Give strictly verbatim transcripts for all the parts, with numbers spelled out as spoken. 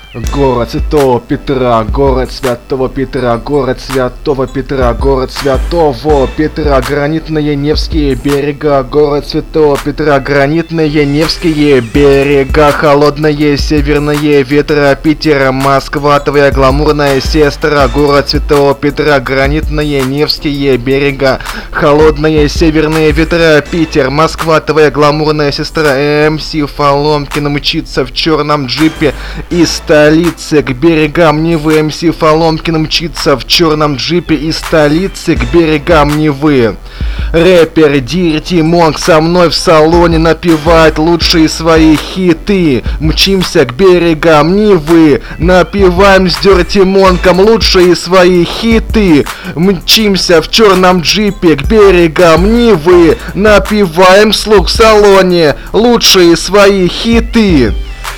Город Святого Петра, город Святого Петра, город Святого Петра, город Святого Петра, гранитные Невские берега, город Святого Петра, гранитные Невские берега, холодные северные ветра Питера, Москва, твоя гламурная сестра, город Святого Петра, гранитные Невские берега, холодные северные ветра Питер, Москва, твоя гламурная сестра, эм си Фоломкин мчится в черном джипе из столицы к берегам Невы. эм си Фоломкин мчится в черном джипе из столицы к берегам Невы. Рэпер Дирти Монк со мной в салоне напевает лучшие свои хиты. Мчимся к берегам Невы, напеваем с Дирти Монком лучшие свои хиты. Мчимся в черном джипе к берегам Невы, напеваем вслух в салоне лучшие свои хиты.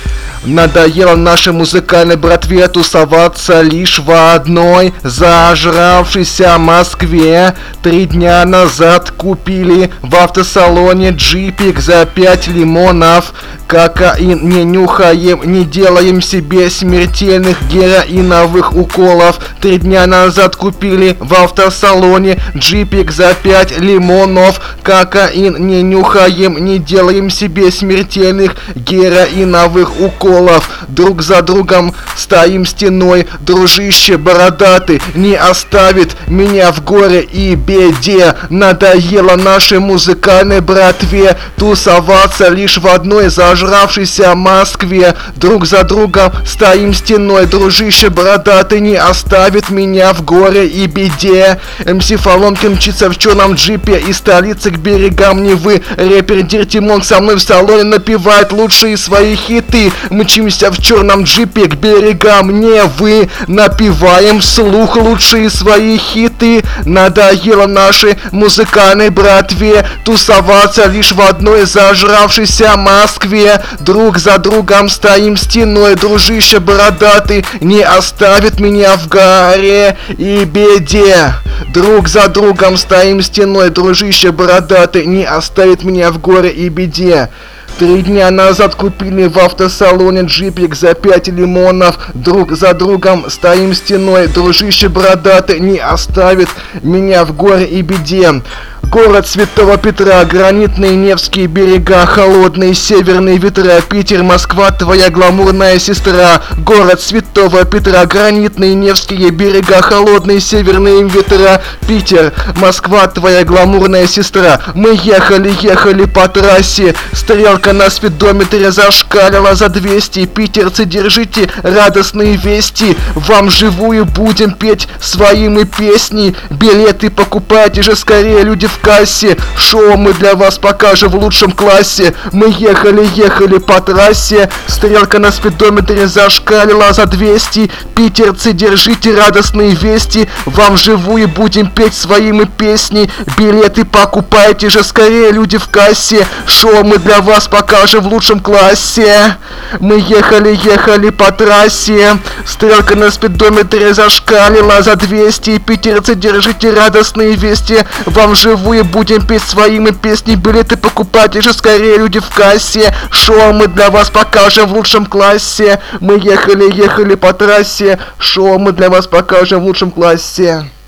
Надоело нашей музыкальной братве тусоваться лишь в одной зажравшейся Москве. Три дня назад купили в автосалоне джипик за пять лимонов. Кокаин не нюхаем, не делаем себе смертельных героиновых уколов. Три дня назад купили в автосалоне джипик за пять лимонов. Кокаин не нюхаем, не делаем себе смертельных героиновых уколов. Друг за другом стоим стеной, дружище бородатый не оставит меня в горе и беде. Надоело нашей музыкальной братве тусоваться лишь в одной зажравшейся Москве. Друг за другом стоим стеной, дружище бородатый не оставит меня в горе и беде. эм си Фоломкин мчится в черном джипе из столицы к берегам Невы. Рэпер Дирти Монк со мной в салоне напевает лучшие свои хиты. Мчимся в черном джипе к берегам Невы, напеваем вслух лучшие свои хиты. Надоело нашей музыкальной братве тусоваться лишь в одной зажравшейся Москве. Друг за другом стоим стеной, дружище бородатый не оставит меня в горе и беде. Друг за другом стоим стеной, дружище бородатый не оставит меня в горе и беде. Три дня назад купили в автосалоне джипик за пять лимонов. Друг за другом стоим стеной, дружище бородатый не оставит меня в горе и беде. Город Святого Петра, гранитные Невские берега, холодные северные ветра Питер, Москва, твоя гламурная сестра. Город Святого Петра, гранитные Невские берега, холодные северные ветра Питер, Москва, твоя гламурная сестра. Мы ехали, ехали по трассе, стрелка на спидометре зашкалила за двести. Питерцы, держите радостные вести, вам живую будем петь свои мы песни. Билеты покупайте же скорее, люди в кассе, шоу мы для вас покажем в лучшем классе. Мы ехали, ехали по трассе, стрелка на спидометре зашкалила за двести. Питерцы, держите радостные вести, вам вживую будем петь свои мы песни. Билеты покупайте же скорее, люди в кассе, шоу мы для вас покажем в лучшем классе. Мы ехали, ехали по трассе, стрелка на спидометре зашкалила за двести. Питерцы, держите радостные вести, вам вживую будем петь свои мы песни. Билеты покупайте же скорее, люди в кассе, шоу мы для вас покажем в лучшем классе. Мы ехали, ехали по трассе, шоу мы для вас покажем в лучшем классе.